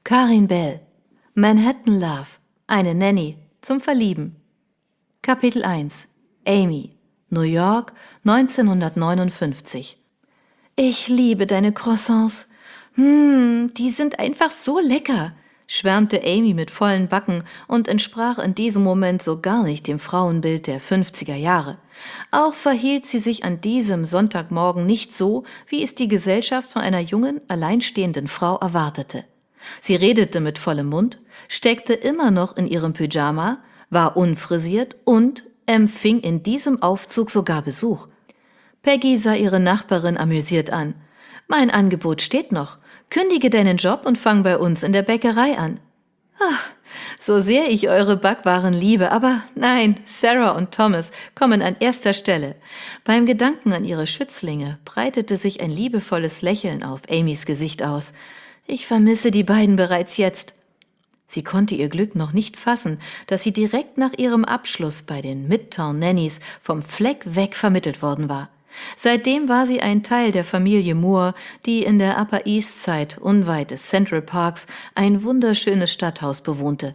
Karin Bell. Manhattan Love. Eine Nanny zum Verlieben. Kapitel 1. Amy. New York, 1959. Ich liebe deine Croissants. Die sind einfach so lecker, schwärmte Amy mit vollen Backen und entsprach in diesem Moment so gar nicht dem Frauenbild der 50er Jahre. Auch verhielt sie sich an diesem Sonntagmorgen nicht so, wie es die Gesellschaft von einer jungen, alleinstehenden Frau erwartete. Sie redete mit vollem Mund, steckte immer noch in ihrem Pyjama, war unfrisiert und empfing in diesem Aufzug sogar Besuch. Peggy sah ihre Nachbarin amüsiert an. »Mein Angebot steht noch. Kündige deinen Job und fang bei uns in der Bäckerei an.« »Ach, so sehr ich eure Backwaren liebe, aber nein, Sarah und Thomas kommen an erster Stelle.« Beim Gedanken an ihre Schützlinge breitete sich ein liebevolles Lächeln auf Amys Gesicht aus. »Ich vermisse die beiden bereits jetzt.« Sie konnte ihr Glück noch nicht fassen, dass sie direkt nach ihrem Abschluss bei den Midtown Nannies vom Fleck weg vermittelt worden war. Seitdem war sie ein Teil der Familie Moore, die in der Upper East Side unweit des Central Parks ein wunderschönes Stadthaus bewohnte.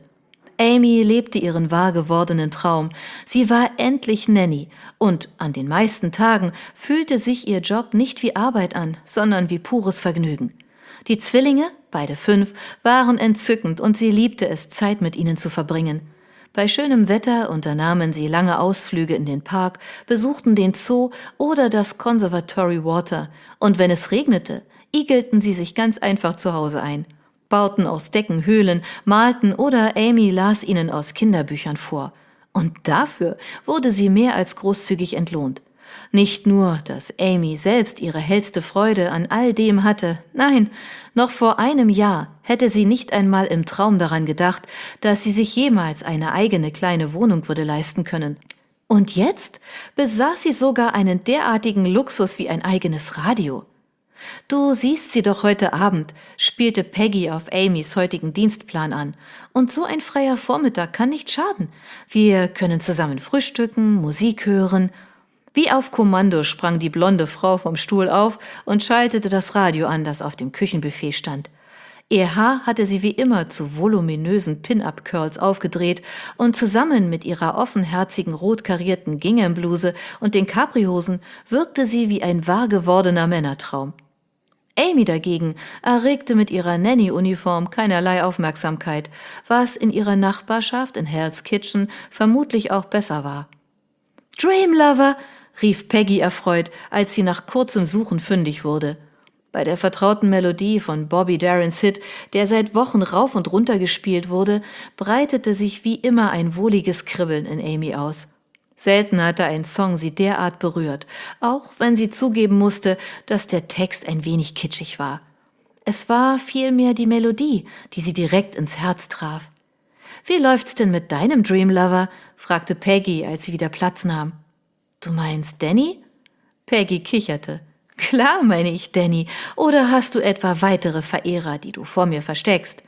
Amy lebte ihren wahr gewordenen Traum. Sie war endlich Nanny und an den meisten Tagen fühlte sich ihr Job nicht wie Arbeit an, sondern wie pures Vergnügen. Die Zwillinge, beide 5, waren entzückend und sie liebte es, Zeit mit ihnen zu verbringen. Bei schönem Wetter unternahmen sie lange Ausflüge in den Park, besuchten den Zoo oder das Conservatory Water. Und wenn es regnete, igelten sie sich ganz einfach zu Hause ein, bauten aus Decken Höhlen, malten oder Amy las ihnen aus Kinderbüchern vor. Und dafür wurde sie mehr als großzügig entlohnt. Nicht nur, dass Amy selbst ihre hellste Freude an all dem hatte, nein, noch vor einem Jahr hätte sie nicht einmal im Traum daran gedacht, dass sie sich jemals eine eigene kleine Wohnung würde leisten können. Und jetzt besaß sie sogar einen derartigen Luxus wie ein eigenes Radio. »Du siehst sie doch heute Abend«, spielte Peggy auf Amys heutigen Dienstplan an. »Und so ein freier Vormittag kann nicht schaden. Wir können zusammen frühstücken, Musik hören.« Wie auf Kommando sprang die blonde Frau vom Stuhl auf und schaltete das Radio an, das auf dem Küchenbuffet stand. Ihr Haar hatte sie wie immer zu voluminösen Pin-Up-Curls aufgedreht und zusammen mit ihrer offenherzigen rot karierten Gingham-Bluse und den Caprihosen wirkte sie wie ein wahr gewordener Männertraum. Amy dagegen erregte mit ihrer Nanny-Uniform keinerlei Aufmerksamkeit, was in ihrer Nachbarschaft in Hell's Kitchen vermutlich auch besser war. »Dream Lover«, rief Peggy erfreut, als sie nach kurzem Suchen fündig wurde. Bei der vertrauten Melodie von Bobby Darins Hit, der seit Wochen rauf und runter gespielt wurde, breitete sich wie immer ein wohliges Kribbeln in Amy aus. Selten hatte ein Song sie derart berührt, auch wenn sie zugeben musste, dass der Text ein wenig kitschig war. Es war vielmehr die Melodie, die sie direkt ins Herz traf. »Wie läuft's denn mit deinem Dream Lover?« fragte Peggy, als sie wieder Platz nahm. »Du meinst Danny?« Peggy kicherte. »Klar meine ich Danny. Oder hast du etwa weitere Verehrer, die du vor mir versteckst?«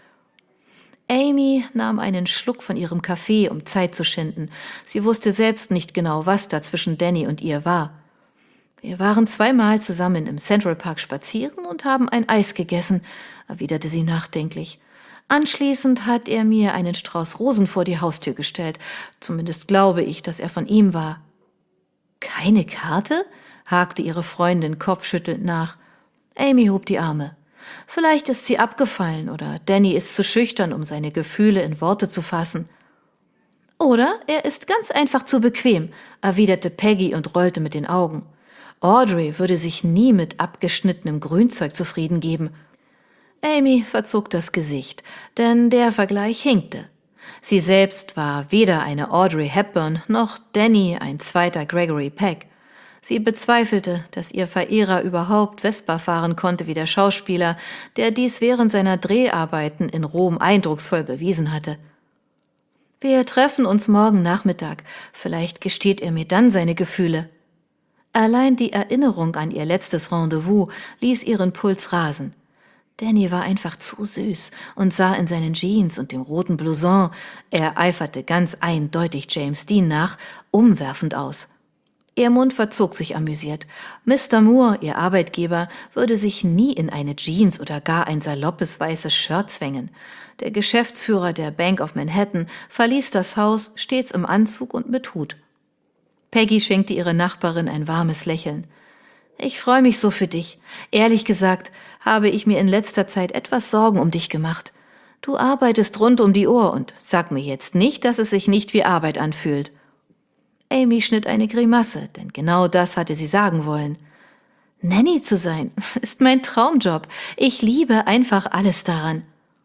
Amy nahm einen Schluck von ihrem Kaffee, um Zeit zu schinden. Sie wusste selbst nicht genau, was da zwischen Danny und ihr war. »Wir waren 2-mal zusammen im Central Park spazieren und haben ein Eis gegessen«, erwiderte sie nachdenklich. »Anschließend hat er mir einen Strauß Rosen vor die Haustür gestellt. Zumindest glaube ich, dass er von ihm war.« »Keine Karte?« hakte ihre Freundin kopfschüttelnd nach. Amy hob die Arme. »Vielleicht ist sie abgefallen oder Danny ist zu schüchtern, um seine Gefühle in Worte zu fassen.« »Oder er ist ganz einfach zu bequem«, erwiderte Peggy und rollte mit den Augen. Audrey würde sich nie mit abgeschnittenem Grünzeug zufrieden geben. Amy verzog das Gesicht, denn der Vergleich hinkte. Sie selbst war weder eine Audrey Hepburn noch Danny ein zweiter Gregory Peck. Sie bezweifelte, dass ihr Verehrer überhaupt Vespa fahren konnte wie der Schauspieler, der dies während seiner Dreharbeiten in Rom eindrucksvoll bewiesen hatte. »Wir treffen uns morgen Nachmittag. Vielleicht gesteht er mir dann seine Gefühle.« Allein die Erinnerung an ihr letztes Rendezvous ließ ihren Puls rasen. Danny war einfach zu süß und sah in seinen Jeans und dem roten Blouson, er eiferte ganz eindeutig James Dean nach, umwerfend aus. Ihr Mund verzog sich amüsiert. Mr. Moore, ihr Arbeitgeber, würde sich nie in eine Jeans oder gar ein saloppes weißes Shirt zwängen. Der Geschäftsführer der Bank of Manhattan verließ das Haus stets im Anzug und mit Hut. Peggy schenkte ihrer Nachbarin ein warmes Lächeln. »Ich freue mich so für dich. Ehrlich gesagt habe ich mir in letzter Zeit etwas Sorgen um dich gemacht. Du arbeitest rund um die Uhr und sag mir jetzt nicht, dass es sich nicht wie Arbeit anfühlt.« Amy schnitt eine Grimasse, denn genau das hatte sie sagen wollen. »Nanny zu sein, ist mein Traumjob. Ich liebe einfach alles daran.«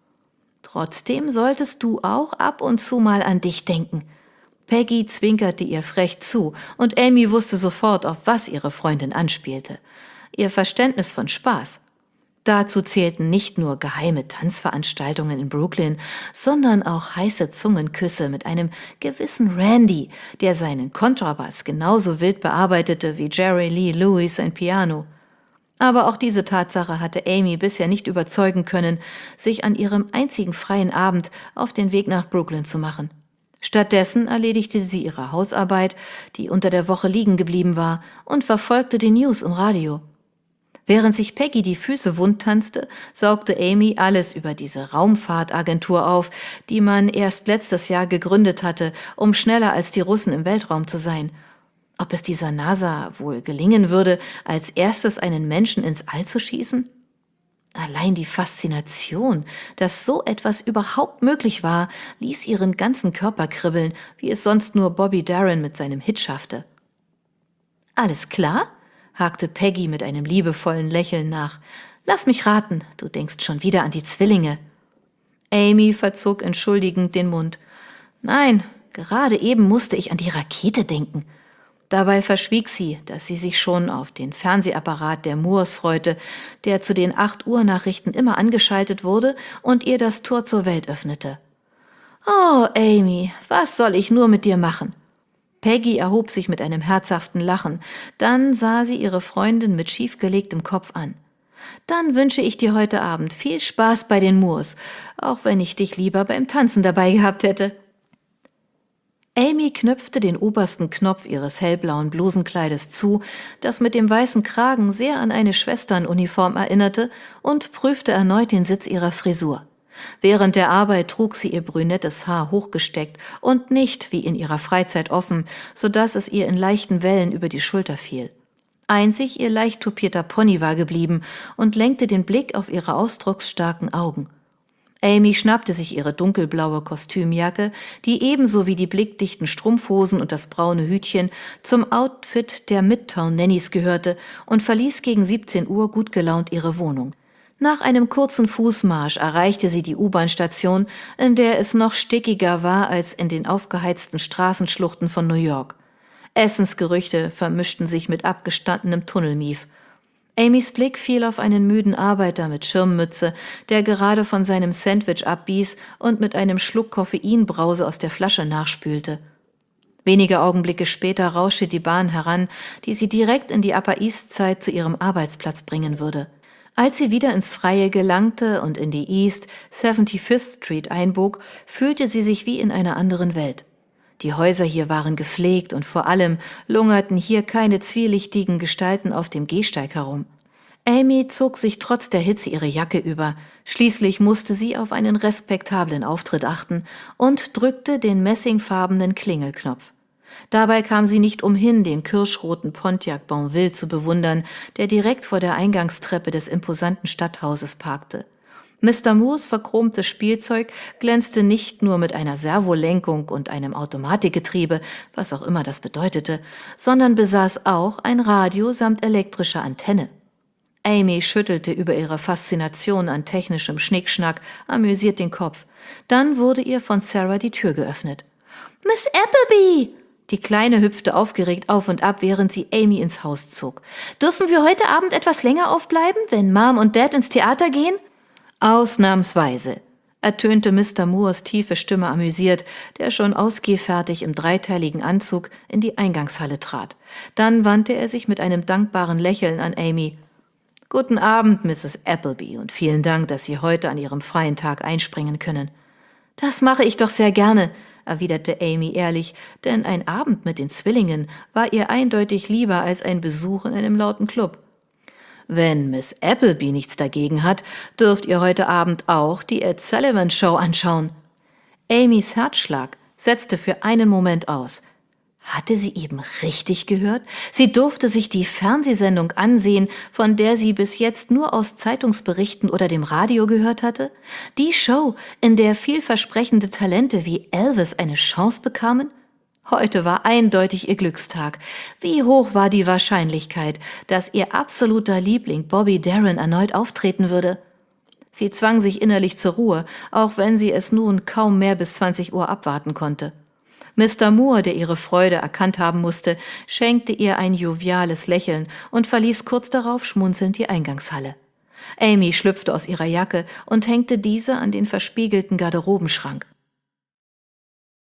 »Trotzdem solltest du auch ab und zu mal an dich denken.« Peggy zwinkerte ihr frech zu, und Amy wusste sofort, auf was ihre Freundin anspielte. Ihr Verständnis von Spaß. Dazu zählten nicht nur geheime Tanzveranstaltungen in Brooklyn, sondern auch heiße Zungenküsse mit einem gewissen Randy, der seinen Kontrabass genauso wild bearbeitete wie Jerry Lee Lewis sein Piano. Aber auch diese Tatsache hatte Amy bisher nicht überzeugen können, sich an ihrem einzigen freien Abend auf den Weg nach Brooklyn zu machen. Stattdessen erledigte sie ihre Hausarbeit, die unter der Woche liegen geblieben war, und verfolgte die News im Radio. Während sich Peggy die Füße wund tanzte, saugte Amy alles über diese Raumfahrtagentur auf, die man erst letztes Jahr gegründet hatte, um schneller als die Russen im Weltraum zu sein. Ob es dieser NASA wohl gelingen würde, als erstes einen Menschen ins All zu schießen? Allein die Faszination, dass so etwas überhaupt möglich war, ließ ihren ganzen Körper kribbeln, wie es sonst nur Bobby Darin mit seinem Hit schaffte. »Alles klar?« hakte Peggy mit einem liebevollen Lächeln nach. »Lass mich raten, du denkst schon wieder an die Zwillinge.« Amy verzog entschuldigend den Mund. »Nein, gerade eben musste ich an die Rakete denken.« Dabei verschwieg sie, dass sie sich schon auf den Fernsehapparat der Moores freute, der zu den 8 Uhr Nachrichten immer angeschaltet wurde und ihr das Tor zur Welt öffnete. »Oh, Amy, was soll ich nur mit dir machen?« Peggy erhob sich mit einem herzhaften Lachen. Dann sah sie ihre Freundin mit schiefgelegtem Kopf an. »Dann wünsche ich dir heute Abend viel Spaß bei den Moores, auch wenn ich dich lieber beim Tanzen dabei gehabt hätte.« Amy knöpfte den obersten Knopf ihres hellblauen Blusenkleides zu, das mit dem weißen Kragen sehr an eine Schwesternuniform erinnerte, und prüfte erneut den Sitz ihrer Frisur. Während der Arbeit trug sie ihr brünettes Haar hochgesteckt und nicht wie in ihrer Freizeit offen, sodass es ihr in leichten Wellen über die Schulter fiel. Einzig ihr leicht tupierter Pony war geblieben und lenkte den Blick auf ihre ausdrucksstarken Augen. Amy schnappte sich ihre dunkelblaue Kostümjacke, die ebenso wie die blickdichten Strumpfhosen und das braune Hütchen zum Outfit der Midtown-Nannies gehörte, und verließ gegen 17 Uhr gut gelaunt ihre Wohnung. Nach einem kurzen Fußmarsch erreichte sie die U-Bahn-Station, in der es noch stickiger war als in den aufgeheizten Straßenschluchten von New York. Essensgerüche vermischten sich mit abgestandenem Tunnelmief. Amys Blick fiel auf einen müden Arbeiter mit Schirmmütze, der gerade von seinem Sandwich abbiss und mit einem Schluck Koffeinbrause aus der Flasche nachspülte. Wenige Augenblicke später rauschte die Bahn heran, die sie direkt in die Upper East Side zu ihrem Arbeitsplatz bringen würde. Als sie wieder ins Freie gelangte und in die East 75th Street einbog, fühlte sie sich wie in einer anderen Welt. Die Häuser hier waren gepflegt und vor allem lungerten hier keine zwielichtigen Gestalten auf dem Gehsteig herum. Amy zog sich trotz der Hitze ihre Jacke über. Schließlich musste sie auf einen respektablen Auftritt achten und drückte den messingfarbenen Klingelknopf. Dabei kam sie nicht umhin, den kirschroten Pontiac Bonville zu bewundern, der direkt vor der Eingangstreppe des imposanten Stadthauses parkte. Mr. Moores verchromtes Spielzeug glänzte nicht nur mit einer Servolenkung und einem Automatikgetriebe, was auch immer das bedeutete, sondern besaß auch ein Radio samt elektrischer Antenne. Amy schüttelte über ihre Faszination an technischem Schnickschnack amüsiert den Kopf. Dann wurde ihr von Sarah die Tür geöffnet. »Miss Appleby!« Die Kleine hüpfte aufgeregt auf und ab, während sie Amy ins Haus zog. »Dürfen wir heute Abend etwas länger aufbleiben, wenn Mom und Dad ins Theater gehen?« »Ausnahmsweise«, ertönte Mr. Moores tiefe Stimme amüsiert, der schon ausgehfertig im dreiteiligen Anzug in die Eingangshalle trat. Dann wandte er sich mit einem dankbaren Lächeln an Amy. »Guten Abend, Mrs. Appleby, und vielen Dank, dass Sie heute an Ihrem freien Tag einspringen können.« »Das mache ich doch sehr gerne«, erwiderte Amy ehrlich, denn ein Abend mit den Zwillingen war ihr eindeutig lieber als ein Besuch in einem lauten Club. »Wenn Miss Appleby nichts dagegen hat, dürft ihr heute Abend auch die Ed Sullivan Show anschauen.« Amys Herzschlag setzte für einen Moment aus. Hatte sie eben richtig gehört? Sie durfte sich die Fernsehsendung ansehen, von der sie bis jetzt nur aus Zeitungsberichten oder dem Radio gehört hatte? Die Show, in der vielversprechende Talente wie Elvis eine Chance bekamen? Heute war eindeutig ihr Glückstag. Wie hoch war die Wahrscheinlichkeit, dass ihr absoluter Liebling Bobby Darin erneut auftreten würde? Sie zwang sich innerlich zur Ruhe, auch wenn sie es nun kaum mehr bis 20 Uhr abwarten konnte. Mr. Moore, der ihre Freude erkannt haben musste, schenkte ihr ein joviales Lächeln und verließ kurz darauf schmunzelnd die Eingangshalle. Amy schlüpfte aus ihrer Jacke und hängte diese an den verspiegelten Garderobenschrank.